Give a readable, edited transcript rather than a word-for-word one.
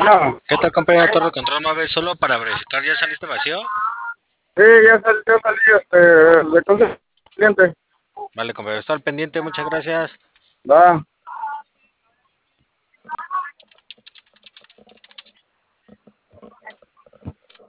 No, ¿Qué tal, compañero Torre de Control Mave? Solo para verificar, ¿ya saliste vacío? sí, ya salí, de cosas cliente. Vale, compañero, está al pendiente, muchas gracias. Va.